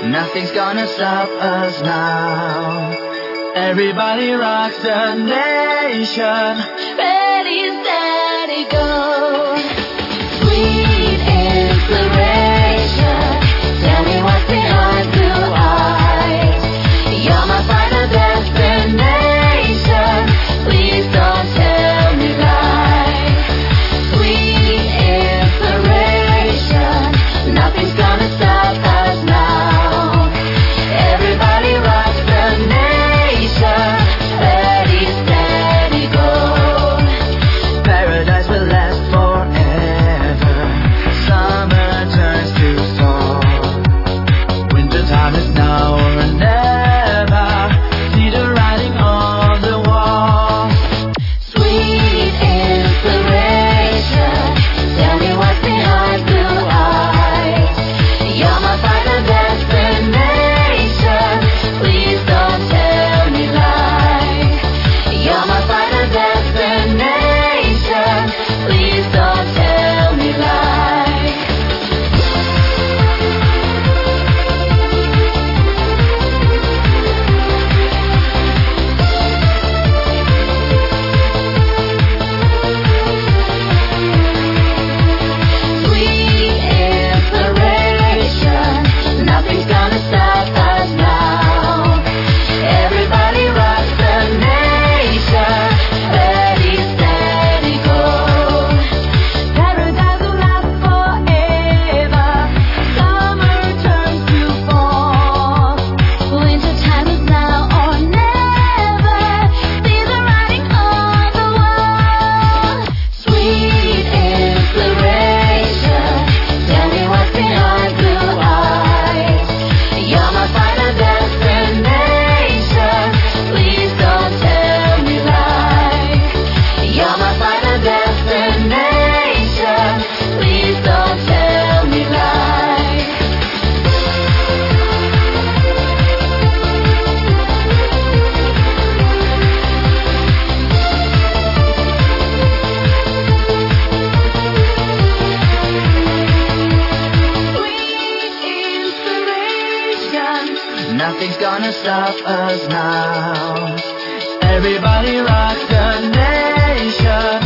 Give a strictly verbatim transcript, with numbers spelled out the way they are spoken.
Nothing's gonna stop us now. Everybody rocks the nation. Ready, steady, go. Sweet inspiration. Tell me what's behind blue eyes. You're my final destination. Please don't tell me lies. Sweet inspiration. Nothing's gonna stop us now. Everybody rocks the nation. Ready, steady, go. Paradise will last forever. Summer turns to fall. Winter time is now or never. See the writing on the wall. Sweet inspiration. Tell me what's behind blue eyes. You're my final destination. Please don't tell me lies. You're my final destination. Please don't tell me lies. Sweet inspiration. Nothing's gonna stop us now. Everybody rocks the nation. Ready, steady, go. Paradise will last forever. Summer turns to fall. Winter time is now or never. See the writing on the wall. Sweet inspiration. Tell me what's behind blue eyes. You're my final destination. Please don't tell me lies. You're my final destination. Please don't tell me lies. Sweet inspiration. Nothing's gonna stop us now. Everybody rocks the nation.